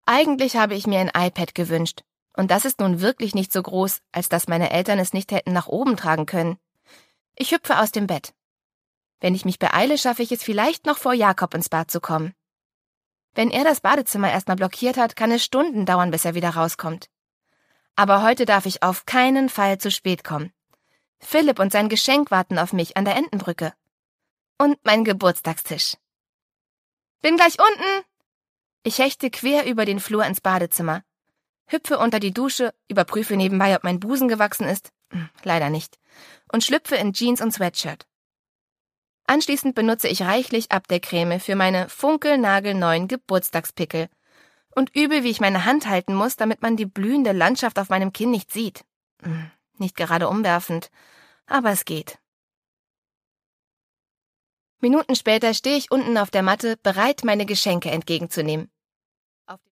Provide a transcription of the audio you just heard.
Eigentlich habe ich mir ein iPad gewünscht. Und das ist nun wirklich nicht so groß, als dass meine Eltern es nicht hätten nach oben tragen können. Ich hüpfe aus dem Bett. Wenn ich mich beeile, schaffe ich es vielleicht noch vor Jakob ins Bad zu kommen. Wenn er das Badezimmer erstmal blockiert hat, kann es Stunden dauern, bis er wieder rauskommt. Aber heute darf ich auf keinen Fall zu spät kommen. Philipp und sein Geschenk warten auf mich an der Entenbrücke. Und mein Geburtstagstisch. Bin gleich unten! Ich hechte quer über den Flur ins Badezimmer, hüpfe unter die Dusche, überprüfe nebenbei, ob mein Busen gewachsen ist, leider nicht, und schlüpfe in Jeans und Sweatshirt. Anschließend benutze ich reichlich Abdeckcreme für meine funkelnagelneuen Geburtstagspickel und übe, wie ich meine Hand halten muss, damit man die blühende Landschaft auf meinem Kinn nicht sieht. Nicht gerade umwerfend, aber es geht. Minuten später stehe ich unten auf der Matte, bereit, meine Geschenke entgegenzunehmen.